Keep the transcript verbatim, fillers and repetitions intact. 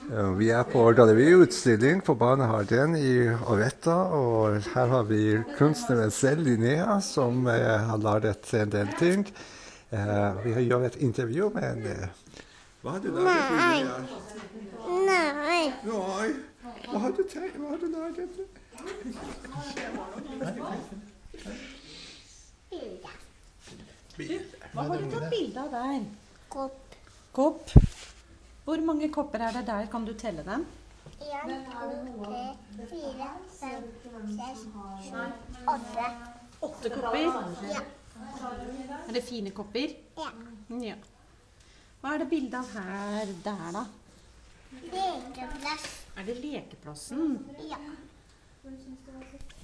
Ja, vi er på galleriutstilling på Barnehagen i Oretta, og her har vi kunstneren selv, Linnea, som eh, har laget en del ting. Eh, vi har gjort et intervju med henne. Hva har du laget, Linnea? Nei. Nei. Hva har du tenkt? Hva har du laget? Hva har du tatt bilde av der? Kopp. Kopp. Hvor mange kopper er det der? Kan du telle dem? En, to, tre, fire, fem, seks, sju, åtte. Åtte kopper. Ja. Er det fine kopper? Ja. Ja. Hva er det bilde av her der da? Lekeplass. Er det lekeplassen? Ja.